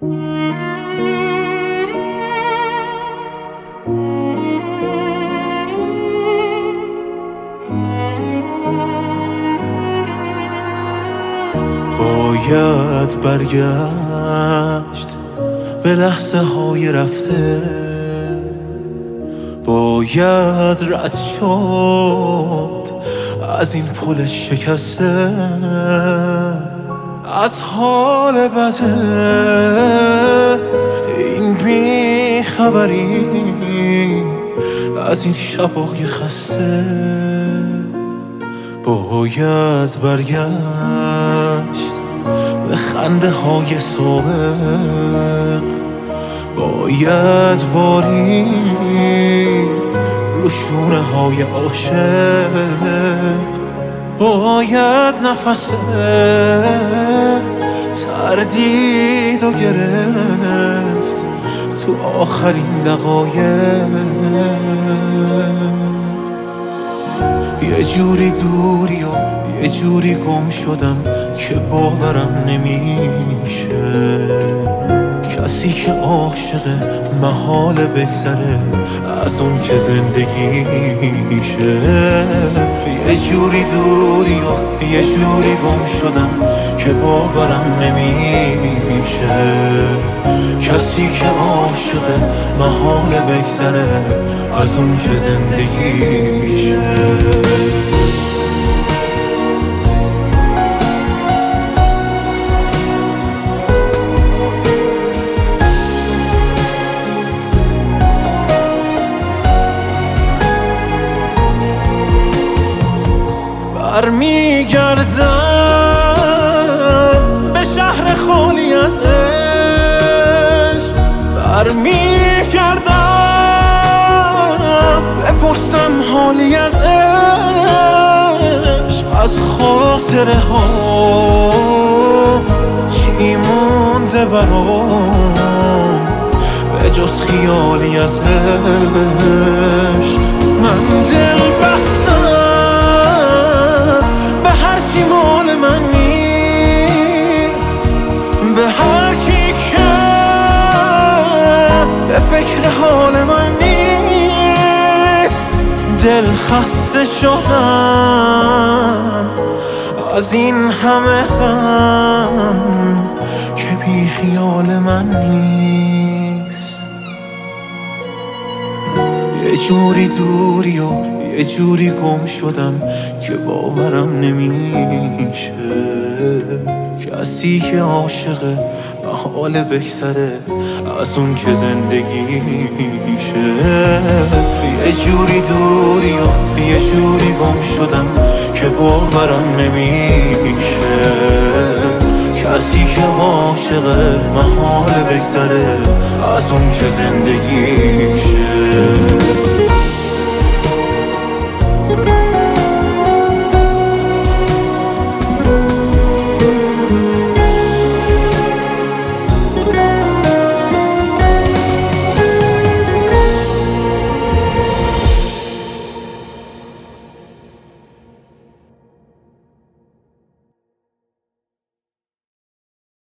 باید برگشت به لحظه های رفته، باید رد شد از این پل شکسته، از حال بده این بیخبری، از این شبای خسته. باید برگشت به خنده های سابق، باید بارید رو شونه های عاشق، باید نفس تردید و گرفت تو آخرین دقایق. یه جوری دوری و یه جوری گم شدم که باورم نمیشه، کسی که عاشقه محاله بگذره از اون که زندگیشه. یه جوری دوری و یه جوری گم شدم که باورم نمیشه، کسی که عاشقه محاله بگذره از اون که زندگیشه. برمیگردم به شهر خالی از عشق، برمیگردم بپرسم حالی از عشق، از خاطره ها چی مونده برام به جز خیالی از عشق. من دل بستم به هرچی مال من نیست، به هر کی که به فکر حال من نیست. دل خسته شدم از این همه غم که بی خیال من نیست. یه جوری دوری و یه جوری گم شدم که باورم نمیشه، کسی که عاشقه محاله بگذره از اون که زندگیشه. یه جوری دوری و یه جوری گم شدم که باورم نمیشه، کسی که عاشقه محاله بگذره از اون که زندگیشه.